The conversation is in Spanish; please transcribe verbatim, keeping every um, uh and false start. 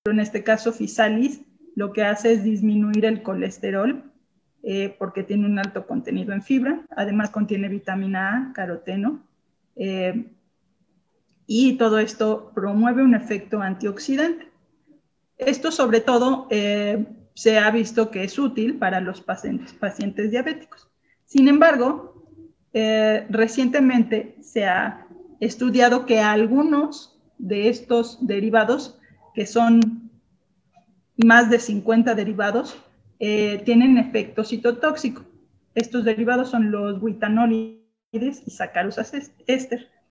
en este caso Physalis, lo que hace es disminuir el colesterol eh, porque tiene un alto contenido en fibra, además contiene vitamina A, caroteno, eh, y todo esto promueve un efecto antioxidante. Esto sobre todo eh, se ha visto que es útil para los pacientes, pacientes diabéticos. Sin embargo, eh, recientemente se ha estudiado que algunos de estos derivados, que son más de cincuenta derivados, eh, tienen efecto citotóxico. Estos derivados son los butanólides y sacarosas éster.